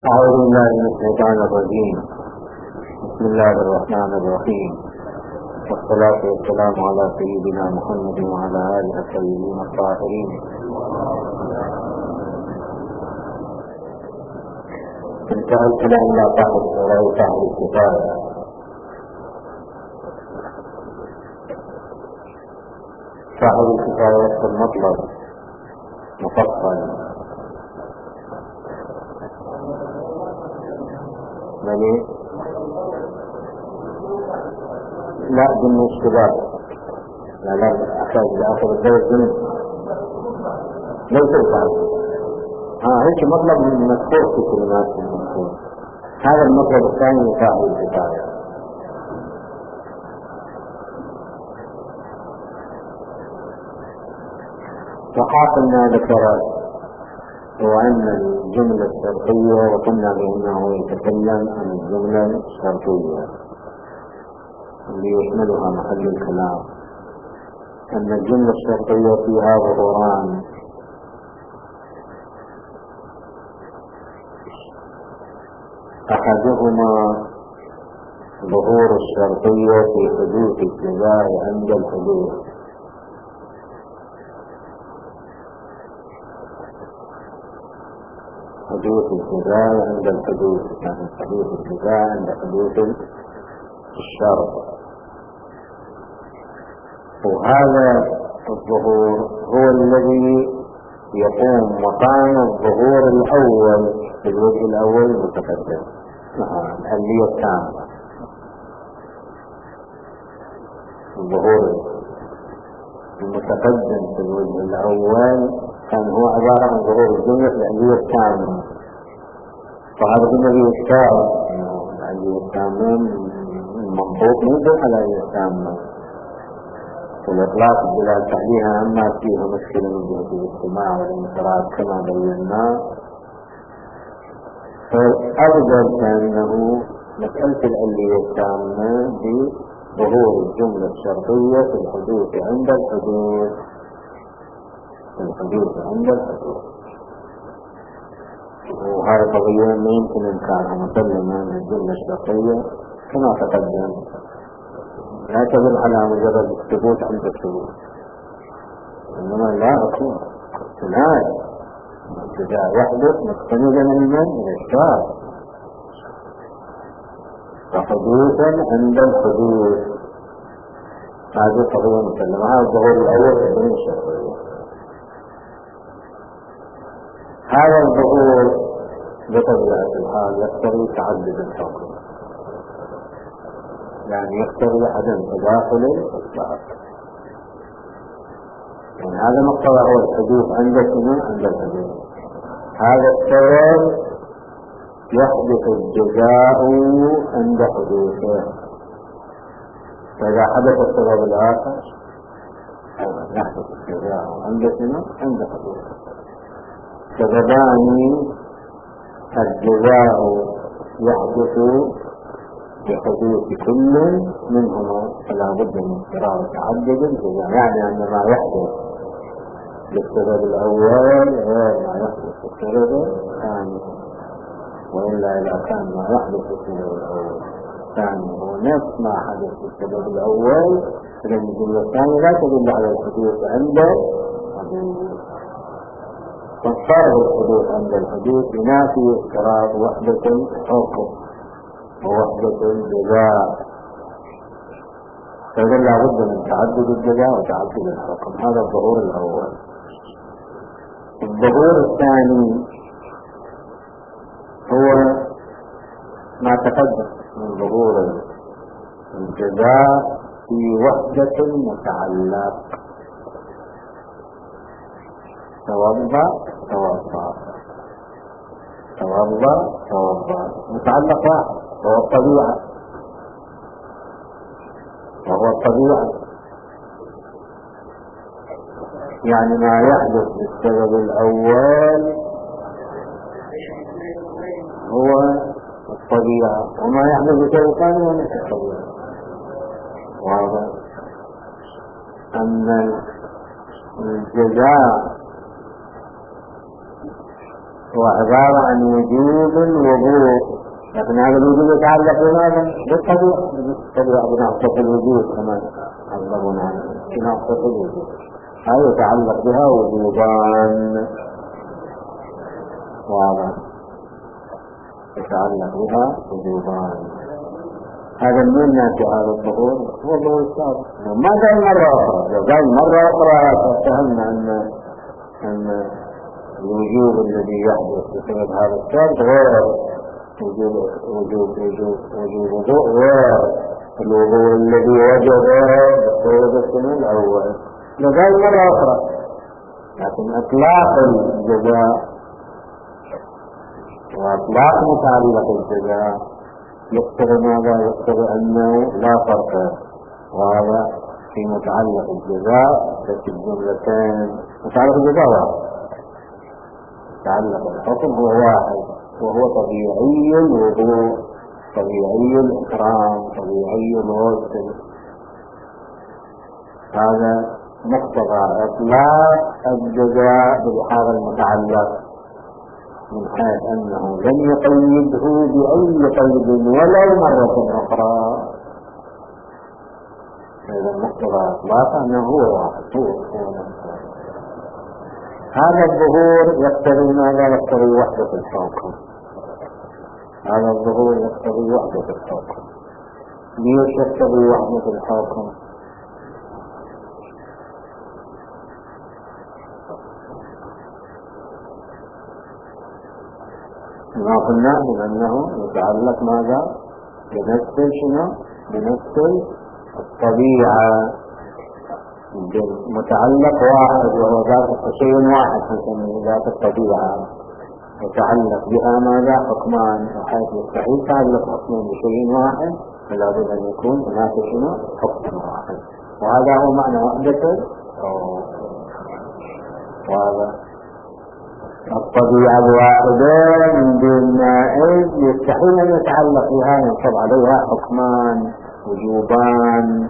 أعوذ بالله من الشيطان الرجيم. بسم الله الرحمن الرحيم، والصلاة والسلام على سيدنا محمد وعلى آله الطيبين الطاهرين. انتهى الكلام إلى صاحب الكفاية. صاحب الكفاية في المطلب مفصل مليء لا بالاشتباه، لا أحتاج لآخر الدرس ليس الفعل. هيك مطلب من مذكور في كلمات المذكور. هذا المطلب الثاني صاحب الكفاية. وحاصل ما ذكر هو أن الجملة الشرطية، وقلنا بأنه يتكلم عن الجملة الشرطية اللي يشملها محل الكلام، أن الجملة الشرطية فيها ظهوران: أحدهما ظهور الشرطية في حدوث الجزاء عند الحدوث، حدوث الجزاء عند الحدوث، يعني حدوث الجزاء عند حدوث الشرط. وهذا الظهور هو الذي يقوم مقام الظهور الأول في الوجه الأول المتقدم، الحلية التامة. الظهور المتقدم في الوجه الأول كان هو عبارة عن ظهور الجملة العلية التامة، فهذا الذي يشتغل العلية التامة المنطوق يدل على العلية التامة، والإطلاق الدلالة عليها أما فيها مشكلة من جهة الاجتماع والانفراد كما بينا. فالأفضل كأنه مسألة العلية التامة بظهور الجملة الشرطية في الحدوث عند الحدوث، عند الحدوث. وهذا قضية ما يمكن إنكارها مسلمة من الجملة الشرطية كما تقدم، لا تدل على مجرد الثبوت عند الثبوت، إنما لا أكون اقتناع ابتداء يحدث مستندا من الإشكال، فحدوثا عند الحدوث هذه قضية مسلمة. هذا الظهور الأول في الجملة الشرطية. هذا الظهور بطبيعة الحال يقتضي تعدد الحكم، يعني يقتضي عدم تداخل الإطلاق. يعني هذا مقتضى هو الحدوث عند الحدوث. هذا السبب يحدث الجزاء عند حدوثه، فإذا حدث السبب الآخر يحدث الجزاء عند حدوثه. سببان: الجزاء يحدث بحدوث كل منهما، فلا بد من اضطرار تعدد الجزاء، يعني أن ما يحدث بالسبب الأول غير ما يحدث بالسبب الثاني، وإلا إذا كان ما يحدث بالسبب الأول الثاني هو نفس ما حدث بالسبب الأول، فإن الجملة الثانية لا تدل على الحدوث عند الحدوث. فالصار الحدوث عند الحدوث ينافي اضطراب وحدة الحكم ووحدة الجزاء، فإذا لا بد من تعدد الجزاء وتعدد الحكم. هذا الظهور الأول. الظهور الثاني هو ما تقدم من ظهور الجزاء في وحدة متعلق: توضأ متعلق واحد وهو الطبيعة، يعني ما يحدث بالسبب الأول هو الطبيعة، وما يحدث بالسبب الثاني هو نفس الطبيعة. واضح أن الجزاء هو عبارة عن وجوب الوضوء، لكن هذا الوجوب يتعلق بماذا؟ بالطبيعة بنقطة الوجود كما عبرنا بنقطة الوجود، هذا يتعلق بها وجوبان، واضح، يتعلق بها وجوبان. هذا من ناتج هذا الظهور هو الظهور السابق. ما قال مرة أخرى، لو قال مرة أخرى فهمنا أن الوجوب الذي يحدث بسبب هذا السابق غير وجوب وضوء والوضوء الذي وجب بسبب السنة الأول. لو قال مرة أخرى، لكن إطلاق الجزاء وإطلاق متعلق الجزاء يقتضي ماذا؟ يقتضي أنه لا فرق، وهذا في متعلق الجزاء في الجملتين. متعلق الجزاء واحد، متعلق الحكم هو واحد، وهو طبيعي الوضوء، طبيعي الإكرام، طبيعي الغسل. هذا مقتضى إطلاق الجزاء بهذا المتعلق، من حيث أنه لم يقيده بأي قيد ولو مرة أخرى. هذا المقتضى إطلاق أنه هو واحد، هذا الظهور يقتضي ماذا؟ يقتضي وحدة الحكم. هذا الظهور يقتضي وحدة الحكم. ليش يقتضي وحدة الحكم؟ ما قلنا بأنه يتعلق ماذا؟ بنفس شنو؟ بنفس الطبيعة، متعلق واحد وهو ذات شيء واحد نسميه ذات الطبيعة، يتعلق بها ماذا؟ حكمان، وحيث يستحيل تعلق حكمان بشيء واحد فلا بد أن يكون هناك شنو؟ حكم واحد. وهذا هو معنى وحدة وهذا الطبيعة الواحدة من دون نائب يستحيل أن يتعلق بها، ينصب عليها حكمان وجوبان.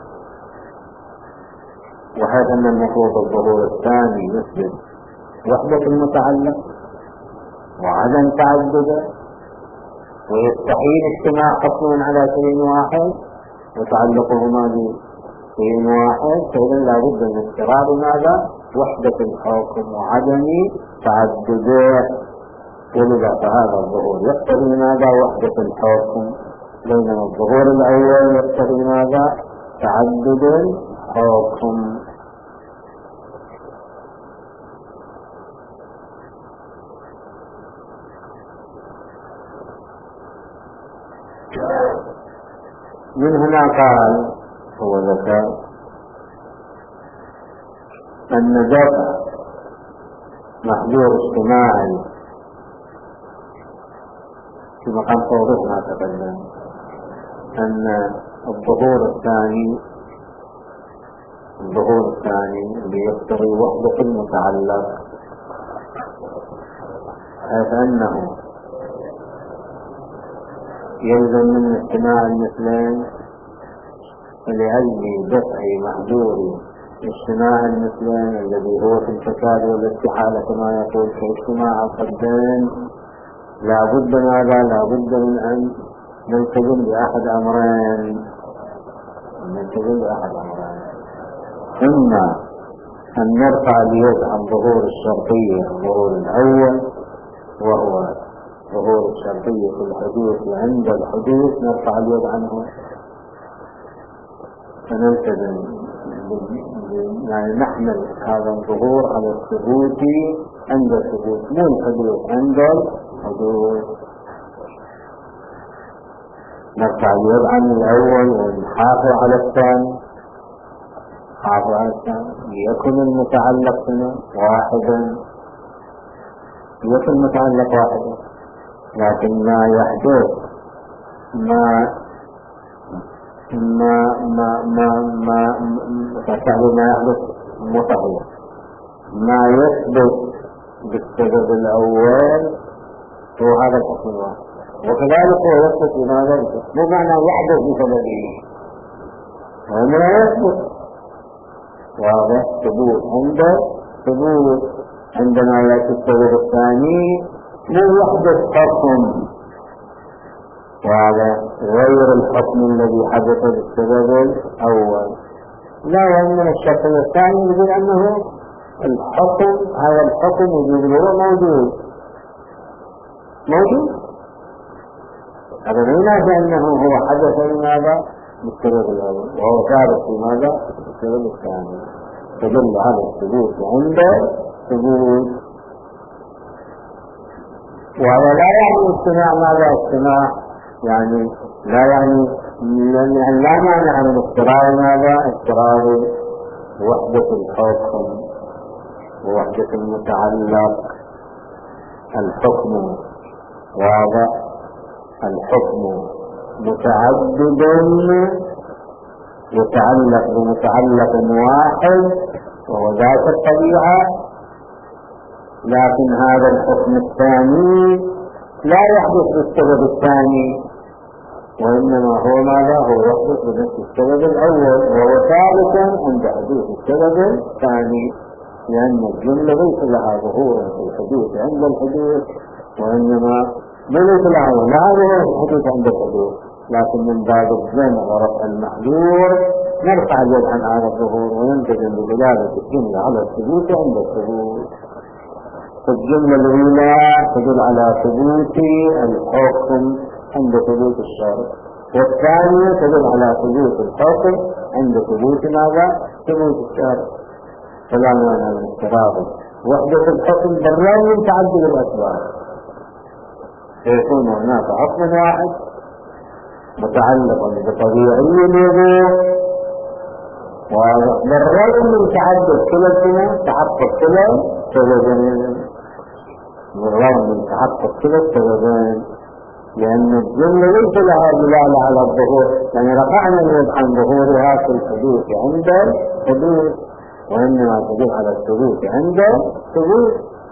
وهذا أن المفروض الظهور الثاني يثبت وحدة المتعلق وعدم تعدده، ويستحيل اجتماع حكم على شيء واحد وتعلقهما بشيء واحد، فإذا لا بد من اضطراب ماذا؟ وحدة الحكم وعدم تعدده. ولذا فهذا الظهور يقتضي ماذا؟ وحدة الحكم، بينما الظهور الأول يقتضي ماذا؟ تعدد الحكم. من هنا قال هو ذكر أن دفع محظور اجتماعي في مقام توضيح ما تقدم، أن الظهور الثاني اللي يقتضي وحدة المتعلق، حيث أنه يلزم من اجتماع المثلين، فلأجل دفع محظور اجتماع المثلين الذي هو في الفساد والاستحالة كما يقول في اجتماع القدين، لا بد ماذا؟ لا بد من أن نلتزم بأحد أمرين، إما أن نرفع اليد عن ظهور الشرطية الظهور الأول، وهو ظهور الشرطية في الحدوث، وعند الحدوث نرفع اليد عنه فنلتزم، يعني نحمل هذا الظهور على الثبوت عند الثبوت، مو الحدوث، عند الحدوث نرفع اليد عن الأول ونحافظ على الثاني، ليكن المتعلق هنا واحدا، لكن ما يحدث ما يحدث متغير، ما يثبت بالسبب الأول هو هذا الحكم الواحد، وكذلك هو يثبت بماذا؟ مو معنى يحدث بسببه، وما يثبت واضح ثبوت عندما يأتي السبب الثاني مو يحدث حكم، وهذا غير الحكم الذي حدث بالسبب الأول. لا، وإنما الشكل الثاني يقول أنه الحكم، هذا الحكم يقول موجود. هذا لا ينافي أنه هو حدث لماذا؟ بالسبب الأول، وهو ثابت في ماذا؟ بالسبب الثاني. تدل على الثبوت عند ثبوت. وهذا لا يعني استماع ماذا؟ استماع يعني لا يعني لا معنى من اضطرار ماذا؟ اضطرار وحدة الحكم ووحدة المتعلق. الحكم واضح، الحكم متعدد يتعلق بمتعلق واحد وهو ذات الطبيعة، لكن هذا الحكم الثاني لا يحدث بالسبب الثاني، وإنما هو ماذا؟ هو يحدث بنفس السبب الأول، وهو ثابت عند حدوث السبب الثاني، لأن الجملة ليس لها ظهور في الحدوث عند الحدوث، وإنما ليس لها ظهور في الحدوث عند الحدوث، لكن من باب الجمع ورفع المحذور نرفع اليد عن هذا الظهور وننتظم بدلالة الجملة على الثبوت عند الثبوت. الجملة الأولى تدل على ثبوت الحكم عند ثبوت الشرع، والثانية تدل على ثبوت الحكم عند ثبوت ماذا؟ ثبوت الشرع. فلا معنى من الترابط. وحدة الحكم بالرغم من تعدد الأسباب، فيكون هناك حكم واحد متعلق بطبيعي الوضوء، وبالرغم من تعدد كلا تحقق كلا سببين، بالرغم من تحقق كلا السببين، لأن الجملة ليس لها دلالة على الظهور، يعني رفعنا اليد عن ظهورها في الحدوث عند الحدوث، وإنما تدل على الثبوت عند الثبوت.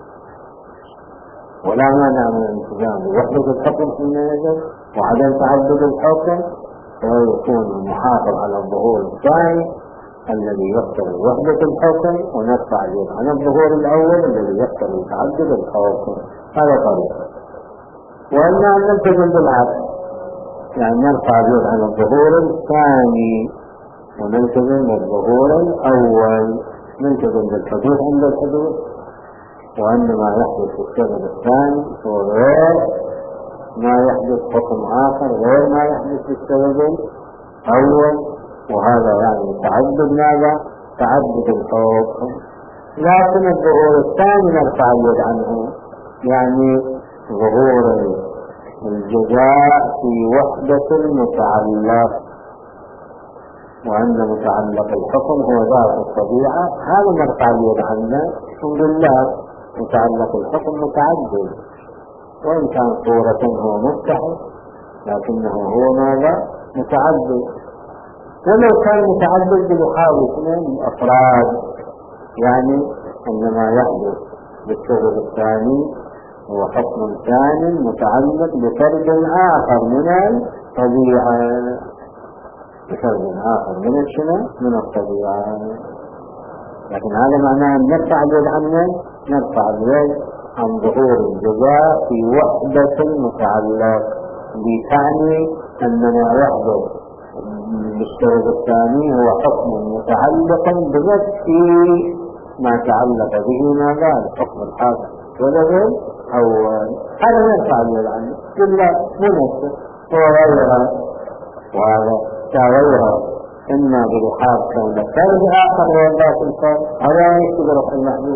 ولا مانع من الانتظام بوحدة الحكم حينئذ وعدم تعدد الحكم، ويكون محافظ على الظهور الثاني الذي يقتضي وحدة الحكم، ونرفع اليد عن الظهور الأول الذي يقتضي تعدد الحكم. هذا طريق. وإما أن نلتزم بالعكس، يعني نرفع اليد عن الظهور الثاني ونلتزم بالظهور الأول، نلتزم بالحدوث عند الحدوث، وإنما يحدث السبب الثاني هو غير ما يحدث حكم آخر غير ما يحدث السبب الأول، وهذا يعني تعدد ماذا؟ تعدد الحكم. لكن الظهور الثاني نرفع اليد عنه، يعني ظهور الجزاء في وحدة المتعلق، وأن متعلق الحكم هو ذات الطبيعة، هذا نرفع اليد عنه ونقول لا، متعلق الحكم متعدد، وإن كان صورة هو متحد لكنه هو ماذا؟ متعدد. ولو كان متعدد بلحاظ اثنين أفراد، يعني أنما يحدث بالسبب الثاني هو حكم ثاني متعلق بفرد آخر من الطبيعة، بفرد آخر من الشنو؟ من الطبيعة. لكن هذا معناه أن نرفع اليد عنه، نرفع اليد عن ظهور الجزاء في وحدة متعلق، بتعني أننا يحدث بالسبب الثاني هو حكم متعلق بنفس ما تعلق به ماذا؟ الحكم الحاصل سبب أول، هذا نرفع اليد عنه إلا بنفسه وغيرها، وهذا كغيرها إما بلحاظ كون فرد آخر وذات الفرد هذا يكتب رفع المحدود،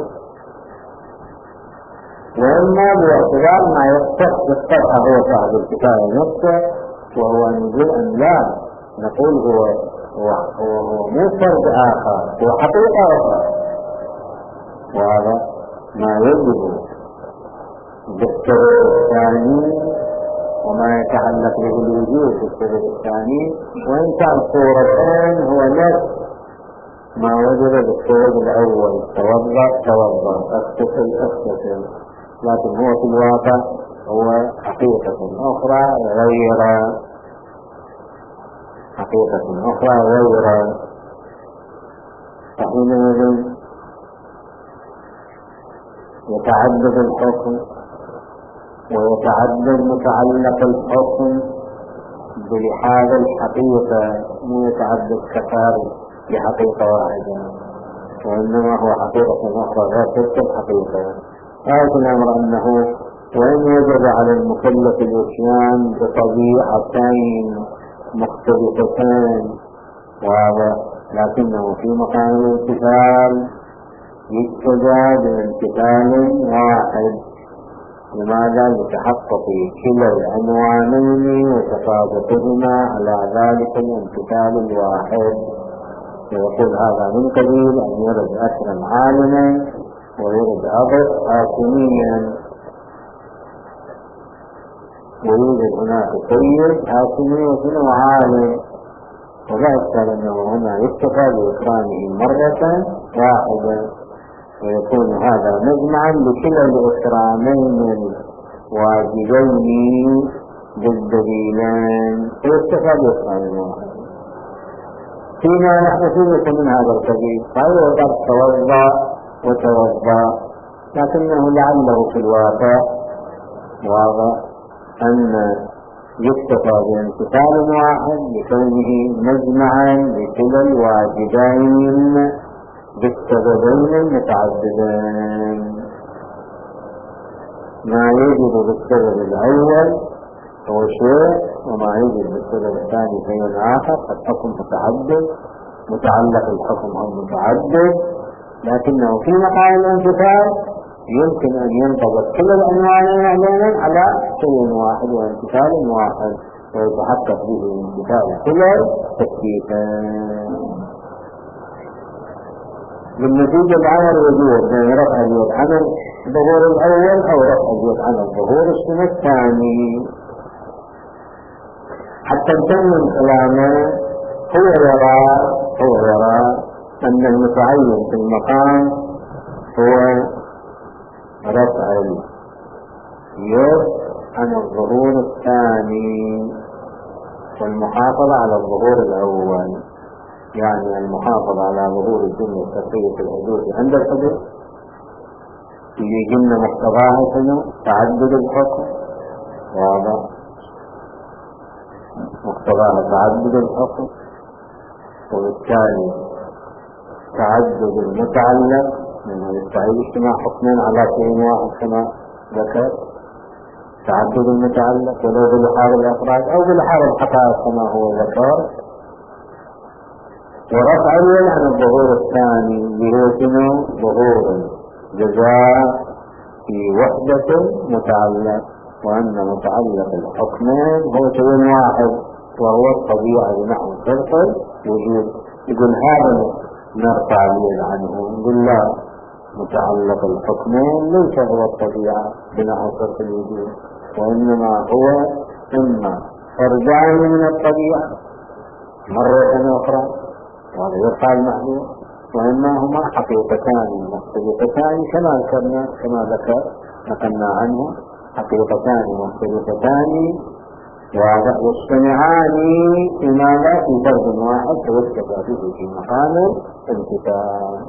وإما باعتبار ما يفتح هو صاحب الكتاب نفسه، وهو أن يقول أن لا نقول هو مو فرد آخر، هو حقيقة أخرى، وهذا ما يجب بالسبب الثاني وما يتعلق به الوجود بالسبب الثاني، وإن كان صورتين هو نفس ما وجد بالسبب الأول، توضأ اغتسل، لكن هو في الواقع هو حقيقة أخرى غير فحينئذ يتعدد الحكم ويتعدد متعلق الحكم بلحاظ الحقيقة، مو يتعدد كفار بحقيقة واحدة، وإنما هو حقيقة أخرى غير تلك الحقيقة. غاية الأمر أنه وإن وجب على المكلف الإتيان بطبيعتين مختلفتين واضح، لكنه في مقام الامتثال يقتدى بامتثال واحد. لماذا؟ لتحقق كلا العنوانين وتفاوتهما على ذلك الامتثال الواحد. ويقول هذا من قبيل أن يرد أثرا عالما ويرد أبر حاكميا، ويوجد هناك سيد حاكمي وسنو عالم، ولا أشكال أنه هنا يكتفى بإكرامه مرة واحدة، ويكون هذا مجمعا لكلا الإكرامين الواجبين بالدليلين، ويكتفى بإكرام واحد. فيما نحن فيه من هذا القبيل فهو قد وتوضأ، لكنه لعله في الواقع واضح أن يكتفى بامتثال واحد لكونه مجمعا لكلا الواجبين بالسببين المتعددين. ما يوجد بالسبب الأول هو شيء، وما يوجد بالسبب الثاني شيء آخر. الحكم متعدد، متعلق الحكم هم متعدد، لكنه في مقام الامتثال يمكن أن ينطبق كل الأنواعين على شيء واحد وامتثال واحد، ويتحقق به امتثال كل تكليفين. بالنتيجة العمل وجود بين رفع اليد عن الظهور الأول أو رفع اليد عن الظهور الثاني. حتى نتمم كلامه هو يرى أن المتعين في المقام هو رفع اليد عن الظهور الثاني والمحافظة على الظهور الأول، يعني المحافظة على ظهور الجملة الشرطية في الحدوث عند الحدوث اللي جملة مقتضاها شنو؟ تعدد الحكم، واضح، مقتضاها تعدد الحكم، وبالتالي تعدد المتعلق منه يستحيل اجتماع حكمين على شيء واحد كما ذكر، تعدد المتعلق ولو بلحاظ الأفراد أو بلحاظ الحقائق كما هو ذكر. ورفع اليد عن الظهور الثاني بروتين ظهور جزاء في وحدة متعلق، وأن متعلق الحكمين هو شيء واحد وهو الطبيعة بنحو شرط وجود. يقول هذا نرفع اليد عنه، نقول لا، متعلق الحكمين ليس هو الطبيعة بنحو شرط الوجود، وإنما هو إما فرجان من الطبيعة مرة أخرى وهذا يرفع المحذور، وإما هما حقيقتان مختلفتان كما ذكر نقلنا عنه، حقيقتان مختلفتان واجتمعان لماذا؟ في فرد واحد توسط به في مقام الامتثال.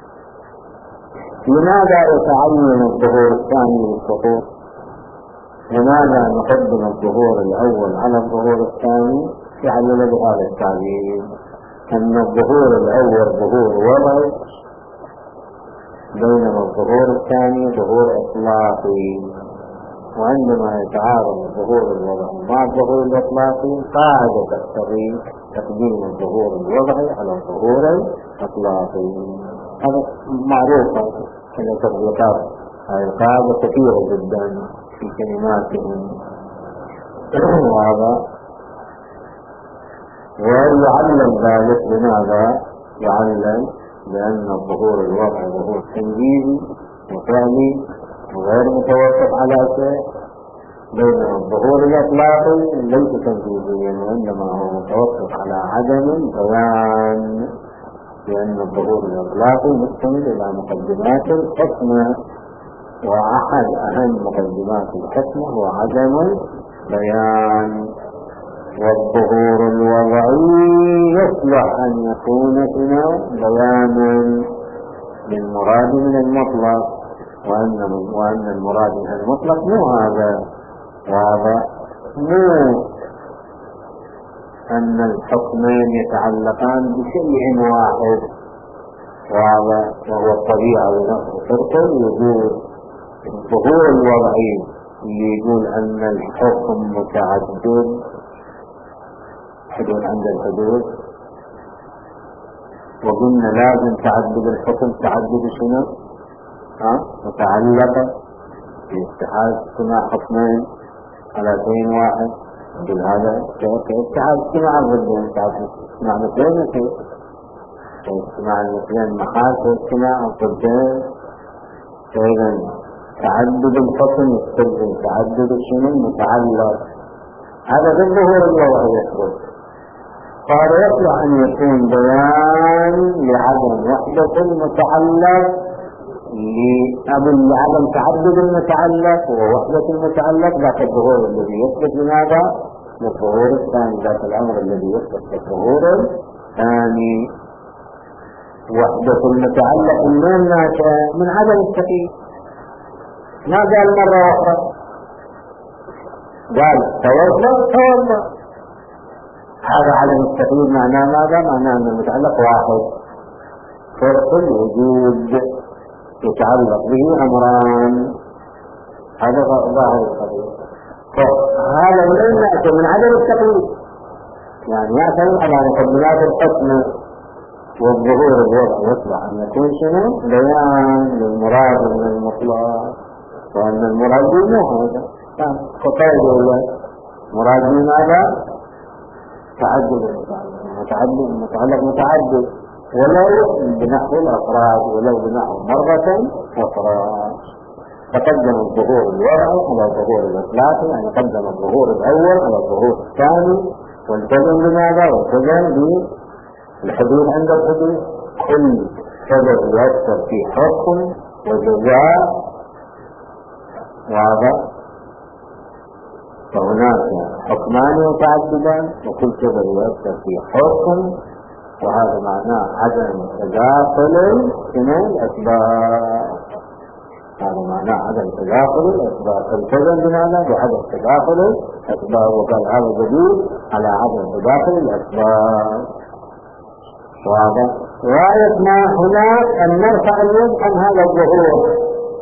لماذا يتعين الظهور الثاني للسقوط؟ لماذا نقدم الظهور الأول على الظهور الثاني؟ يعلل بهذا التعليل أن الظهور الأول ظهور وضعي، بينما الظهور الثاني ظهور إطلاقي. وعندما يتعارض الظهور الوضعي مع الظهور الإطلاقي قاعدة تقتضي تقديم الظهور الوضعي على الظهور الإطلاقي. هذا معروف في التطبيقات، هذه القاعدة كثيرة جدا في كلماتهم. وهذا ويعلم ذلك. لماذا يعلم؟ لأن الظهور الوضعي ظهور تنجيزي وفعلي وغير متوقف على شيء، بينما الظهور الإطلاقي ليس تنجيزيا وإنما هو متوقف على عدم بيان، لأن الظهور الإطلاقي مستند إلى مقدمات الحكمة، وأحد أهم مقدمات الحكمة هو عدم البيان. والظهور الوضعي يصلح أن يكون بيانا للمراد من المطلق، وأن المراد من المطلق مو هذا. مو أن الحكمين يتعلقان بشيء واحد، وهو الطبيعة ونفس الفرق. يقول الظهور الوضعي اللي يقول أن الحكم متعدد، حدود عند الحدود، وقلنا لازم تعدد الحكم. تعدد شنو؟ متعلقة في اتحاد اجتماع حكمين على شيء واحد. نقول هذا اتحاد اجتماع ضدين، اجتماع مثلين مثل اجتماع المثلين محاسن اجتماع ضدين. فإذا تعدد الحكم يستلزم تعدد شنو؟ المتعلق. هذا بالظهور الوضعي يخرج. قال يصلح أن يكون بيان لعدم وحدة المتعلق لعدم تعدد المتعلق ووحدة المتعلق. ذاك الظهور الذي يثبت لماذا؟ للظهور الثاني. ذاك الأمر الذي يثبت للظهور الثاني. وحدة المتعلق من ناشئة من عدم التقييد. ما قال مرة أخرى، قال توضأ. هذا عدم التقييد معناه ماذا؟ معناه أن المتعلق واحد. فرق الوجود يتعلق به أمران. هذا ظاهر القضية. فهذا من عدم التقييد، يعني يعتمد على مقدمات الحكم والظهور الوضع. يصلح أن يكون شنو؟ بيان للمراد من المطلق، وأن المراد مو هذا. فقال مراد من هذا تعدد المتعلق متعدد، ولو بنحو الأفراد، ولو بنحو مرة أخرى. فقدم الظهور الوضعي على الظهور الإطلاقي، يعني قدم الظهور الأول على الظهور الثاني. والتزم بماذا؟ والتزم بالحدود عند الحدود. كل سبب يؤثر في حكم وجزاء واضح، فهناك حكمان متعددان، وكل سبب يؤثر في حكم، وهذا معناه عدم تداخل الأسباب. هذا معناه عدم تداخل الأسباب. فالتزم بماذا؟ بعدم تداخل الأسباب، وقال هذا دليل على عدم تداخل الأسباب. واضح؟ وآيتنا هناك أن نرفع اليد عن هذا الظهور.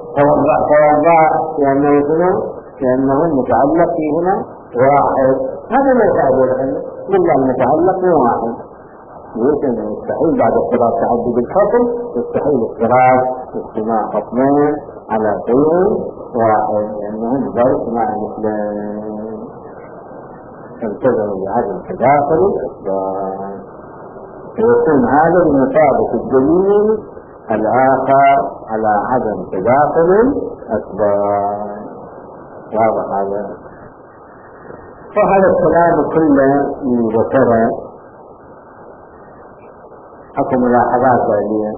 توضأ لأنه المتعلق فيه هنا واحد. هذا ما يتعبر عنه إلا المتعلق واحد. يمكن يستحيل بعد اضطراب تعدد الحكم، يستحيل اضطراب اجتماع حكمين على شيء واحد، لأنهم ضرب مع مثلين. فالتزموا بعدم تداخل الأسباب، ويكون هذا بمثابة الدليل الآخر على عدم تداخل الأسباب. واضح هذا؟ فهذا الكلام كله ذكره. أكو ملاحظات عليه.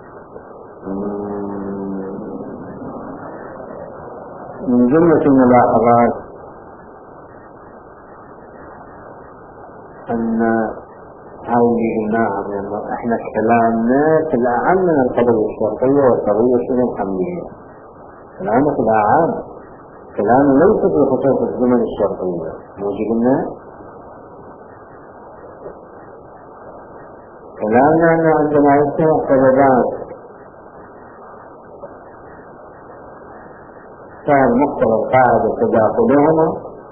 من جملة الملاحظات أن هذه قلناها، احنا كلامنا في الأعم من القضية الشرطية والقضية الحملية. كلامنا في الأعم، كلام ليس في خصوص الزمن الشرطية. موجودنا كلامنا أنه عندما يجتمع سببان كان مقتضى القاعدة تداخلهما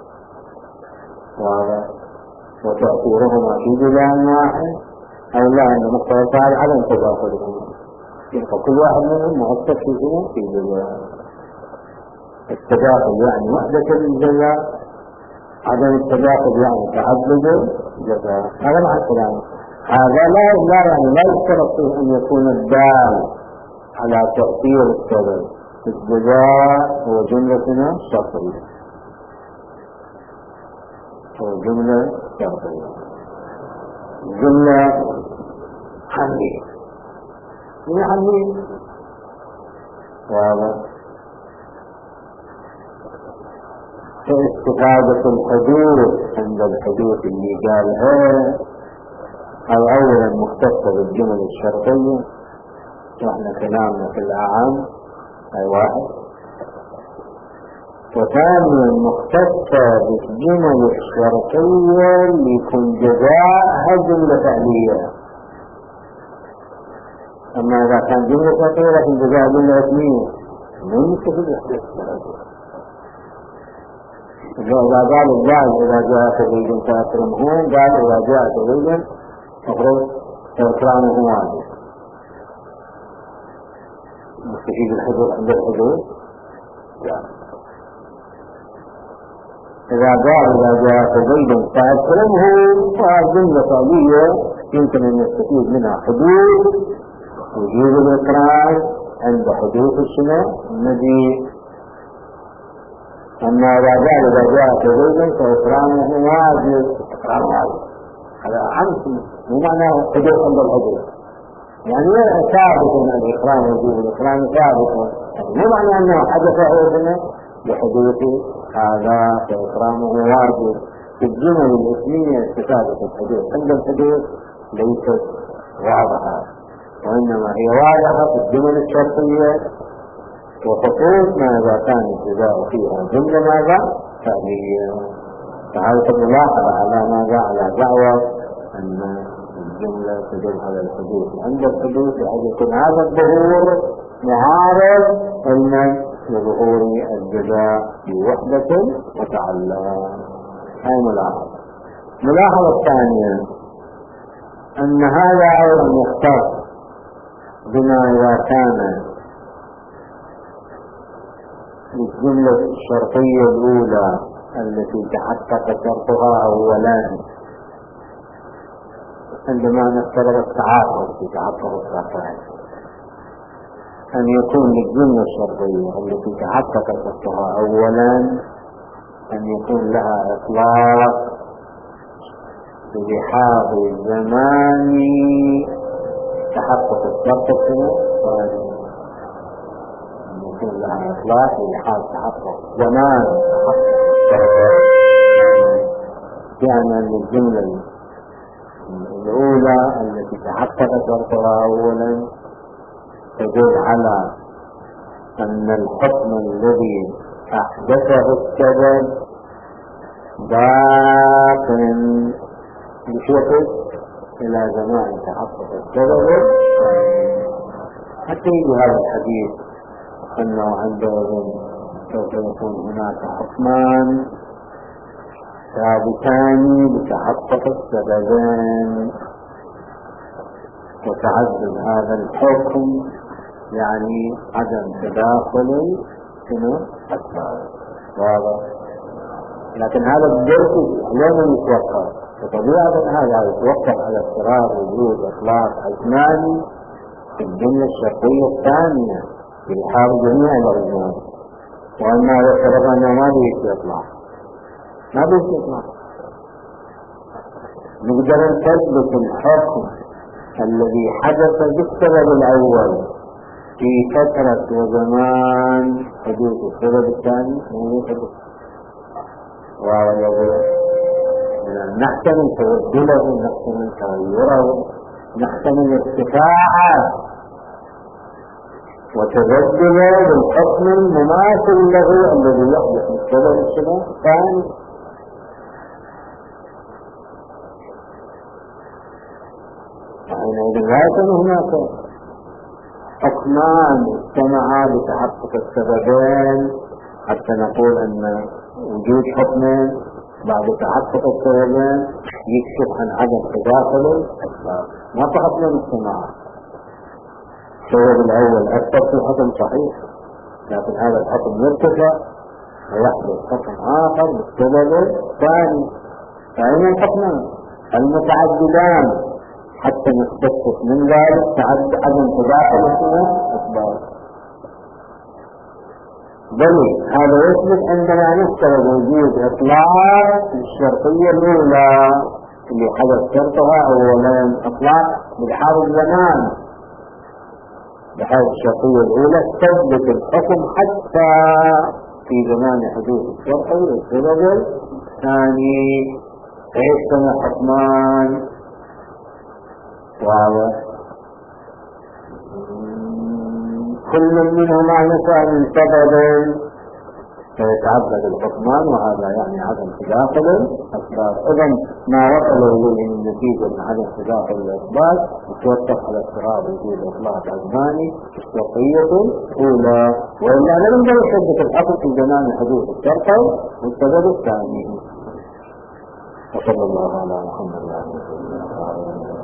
وتأثيرهما في بلان واحد، أو لا أن مقتضى القاعدة عدم تداخلهما، يبقى كل واحد منهم مؤثر في بلان. التداخل يعني وحدة الجزاء، عدم التداخل يعني تعدد الجزاء. هذا مع الكلام. هذا لا يشترط فيه أن يكون الدال على تأثير السبب. الجزاء هو جملة شرطية، هو جملة شرطية، جملة حملية. من حملية واضح. فاستفادة الحدود عند الحدود اللي قالها أو أولا مختصة بالجمل الشرطية، وإحنا كلامنا في الأعام هاي واحد. وثانيا مختصة بالجمل الشرطية اللي يكون جزاءها جملة فعلية. أما إذا كان جملة شرطية لكن جزاء جملة اسمية من يستفيد الاحتياط. إذا قال الجاهل إذا جاء زيد فأكرمه، قال إذا جاء زيد فاخرج فإكرامه واجب. مستفيد الحدود عند الحدود. إذا قال إذا جاء زيد فأكرمه فجملة فعلية يمكن أن يستفيد منها حدود وجود الإكرام عند حدوث النبي. أما إذا جاء زيد فإكرامه واجب. إكرام واجب هذا عنه مو معناه حدوث عند الحدود، يعني ثابت أن الإكرام وجود الإكرام ثابت، مو معناه أنه حدث عندنا بحدوث هذا فإكرامه واجب. في الجمل الاسمية استفادة الحدوث عند الحدوث ليست واضحة، وإنما هي واضحة في الجمل الشرطية، وخصوص ما إذا كان الجزاء فيها جملة ماذا فعلية. فهذا ملاحظة على ماذا على دعوة أن الجملة تدل على الحدوث عند الحدوث، بحيث يكون هذا الظهور معارض لظهور الجزاء بوحدة متعلقة. هاي ملاحظة الثانية أن هذا أيضا يختص بما إذا كان الجملة الشرطية الأولى التي تحقق شرطها أولا، عندما نفترض التعاقد في تحقق الشرطين، أن يكون للجملة الشرطية التي تحقق شرطها أولا أن يكون لها إطلاق بلحاظ زمان تحقق الشرط الثاني، أن يكون لها إطلاق بلحاظ تحقق زمان يعني أن الجملة الأولى التي تحقق شرطها أولا تدل على أن الحكم الذي أحدثه السبب باق بشكل إلى زمان تحقق السبب، حتى يجي هذا الحديث أنه عندئذ سوف يكون هناك حكمان ثابتان بتحقق السببين، وتعدد هذا الحكم يعني عدم تداخل أسباب واضح. لكن هذا الدرس لم يتوقف، فطبيعة هذا يتوقف على اضطرار وجود إطلاق عثماني في الجملة الشرطية الثانية بلحاظ جميع الأجنان، وأما يفترض أنه ما بيجي إطلاق، ما بيجي إطلاق. نقدر نثبت الحكم الذي حدث بالسبب الأول في فترة وزمان حدوث السبب الثاني موجود، نحتمل تبدله، نحتمل تغيره، نحتمل ارتفاعه وتبدله بالحكم المماثل له الذي يحدث بالسبب الثاني. حينئذ لا يكون هناك حكمان اجتمعا بتحقق السببين حتى نقول أن وجود حكمين بعد تحقق السببين يكشف عن عدم تداخل الأسباب، ما فقط من اجتماع. السبب الأول أثبت في الحكم صحيح، لكن هذا الحكم يرتفع ويحدث حكم آخر بالسبب الثاني، فأين الحكمان المتعددان حتى نستفسر من ذلك عدم تداخل الأسباب. بل هذا يثبت عندما نفترض وجود إطلاق الشرطية الأولى اللي حدث شرطها أولا، إطلاق بلحاظ الزمان بحيث الشرطية الأولى تثبت الحكم حتى في زمان حدوث الشرطي والسبب الثاني، فيجتمع حكمان واضح. كل منهما نشأ من سبب فيتعدد الحكمان، وهذا يعني عدم تداخل الأسباب. إذا ما وصلوا إليه من نتيجة من عدم تداخل الأسباب يتوقف على اضطراب وجود إطلاق علماني الشرطية الأولى، وإلا لم يقدر يثبت الحكم في زمان حدوث الشرطة والسبب الثاني. وصلى الله على محمد وعلى آله وصحبه.